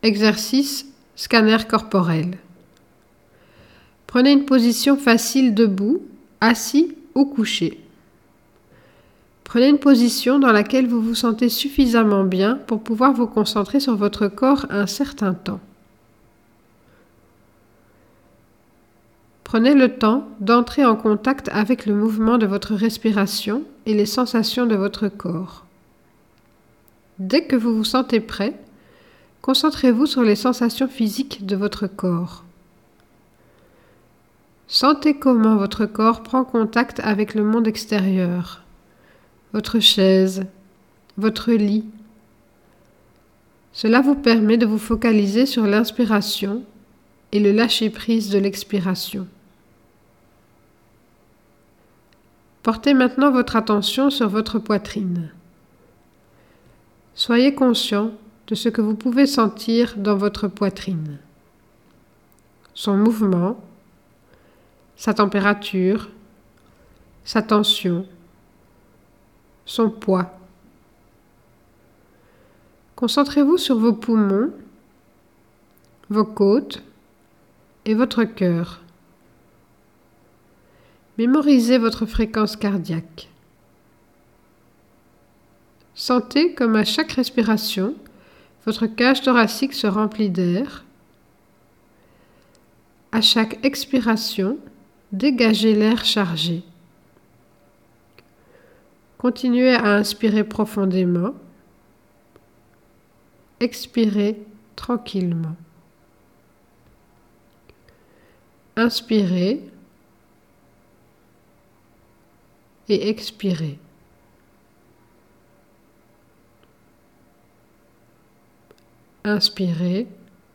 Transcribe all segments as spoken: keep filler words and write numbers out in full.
Exercice scanner corporel. Prenez une position facile debout, assis ou couché. Prenez une position dans laquelle vous vous sentez suffisamment bien pour pouvoir vous concentrer sur votre corps un certain temps. Prenez le temps d'entrer en contact avec le mouvement de votre respiration et les sensations de votre corps. Dès que vous vous sentez prêt, concentrez-vous sur les sensations physiques de votre corps. Sentez comment votre corps prend contact avec le monde extérieur, votre chaise, votre lit. Cela vous permet de vous focaliser sur l'inspiration et le lâcher-prise de l'expiration. Portez maintenant votre attention sur votre poitrine. Soyez conscient de ce que vous pouvez sentir dans votre poitrine. Son mouvement, sa température, sa tension, son poids. Concentrez-vous sur vos poumons, vos côtes et votre cœur. Mémorisez votre fréquence cardiaque. Sentez comme à chaque respiration, votre cage thoracique se remplit d'air. À chaque expiration, dégagez l'air chargé. Continuez à inspirer profondément. Expirez tranquillement. Inspirez et expirez. Inspirez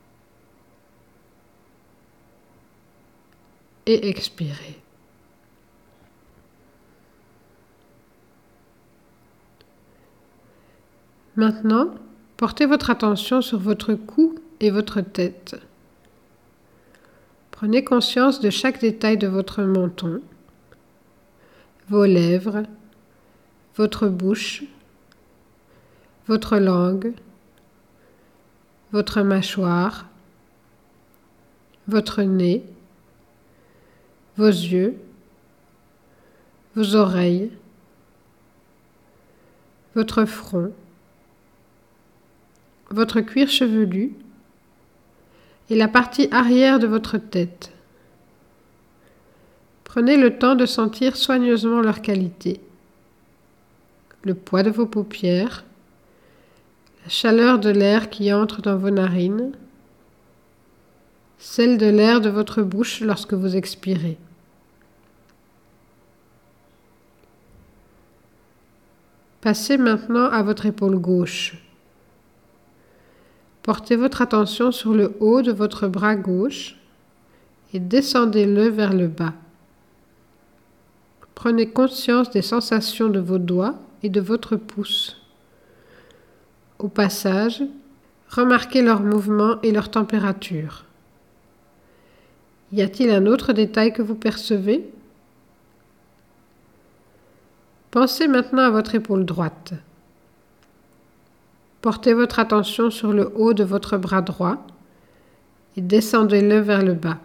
et expirez. Maintenant, portez votre attention sur votre cou et votre tête. Prenez conscience de chaque détail de votre menton, vos lèvres, votre bouche, votre langue, votre mâchoire, votre nez, vos yeux, vos oreilles, votre front, votre cuir chevelu et la partie arrière de votre tête. Prenez le temps de sentir soigneusement leur qualité. Le poids de vos paupières, la chaleur de l'air qui entre dans vos narines, celle de l'air de votre bouche lorsque vous expirez. Passez maintenant à votre épaule gauche. Portez votre attention sur le haut de votre bras gauche et descendez-le vers le bas. Prenez conscience des sensations de vos doigts et de votre pouce. Au passage, remarquez leur mouvement et leur température. Y a-t-il un autre détail que vous percevez? Pensez maintenant à votre épaule droite. Portez votre attention sur le haut de votre bras droit et descendez-le vers le bas.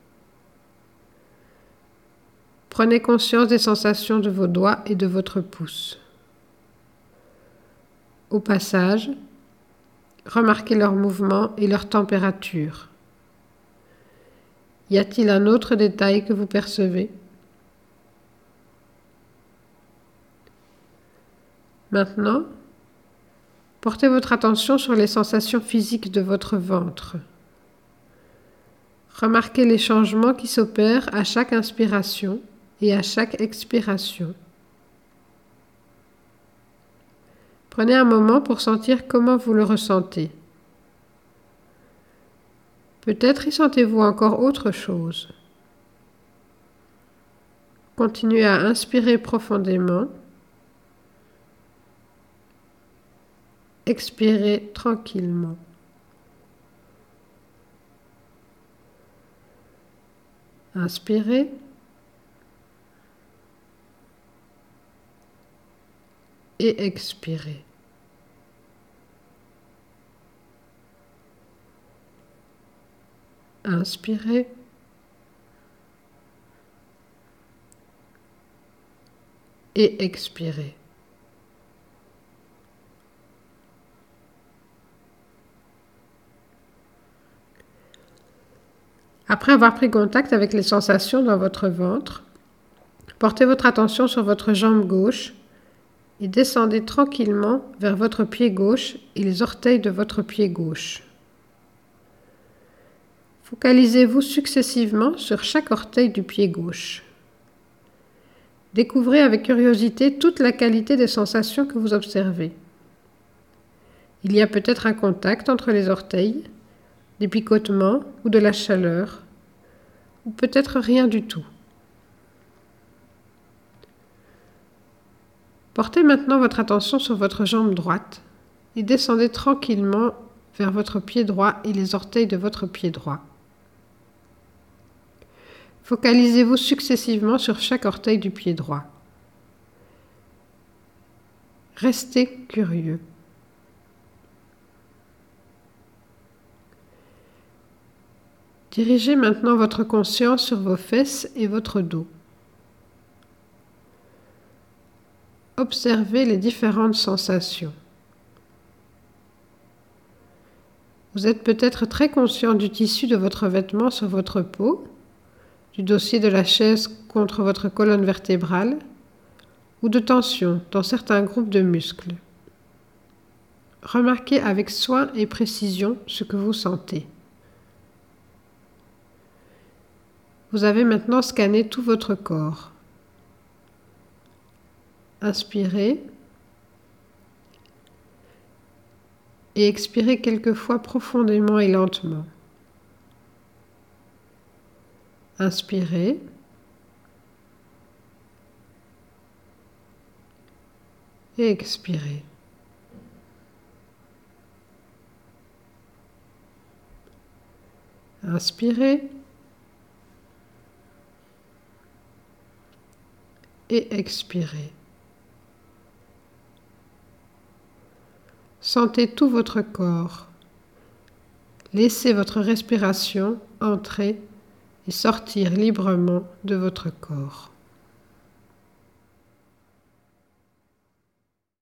Prenez conscience des sensations de vos doigts et de votre pouce. Au passage, remarquez leur mouvement et leur température. Y a-t-il un autre détail que vous percevez? Maintenant, portez votre attention sur les sensations physiques de votre ventre. Remarquez les changements qui s'opèrent à chaque inspiration et à chaque expiration. Prenez un moment pour sentir comment vous le ressentez. Peut-être y sentez-vous encore autre chose. Continuez à inspirer profondément. Expirez tranquillement. Inspirez. Et expirez. Inspirez. Et expirez. Après avoir pris contact avec les sensations dans votre ventre, portez votre attention sur votre jambe gauche et descendez tranquillement vers votre pied gauche et les orteils de votre pied gauche. Focalisez-vous successivement sur chaque orteil du pied gauche. Découvrez avec curiosité toute la qualité des sensations que vous observez. Il y a peut-être un contact entre les orteils, des picotements ou de la chaleur, ou peut-être rien du tout. Portez maintenant votre attention sur votre jambe droite et descendez tranquillement vers votre pied droit et les orteils de votre pied droit. Focalisez-vous successivement sur chaque orteil du pied droit. Restez curieux. Dirigez maintenant votre conscience sur vos fesses et votre dos. Observez les différentes sensations. Vous êtes peut-être très conscient du tissu de votre vêtement sur votre peau, du dossier de la chaise contre votre colonne vertébrale ou de tension dans certains groupes de muscles. Remarquez avec soin et précision ce que vous sentez. Vous avez maintenant scanné tout votre corps. Inspirez et expirez quelquefois profondément et lentement. Inspirez et expirez. Inspirez et expirez. Sentez tout votre corps. Laissez votre respiration entrer et sortir librement de votre corps.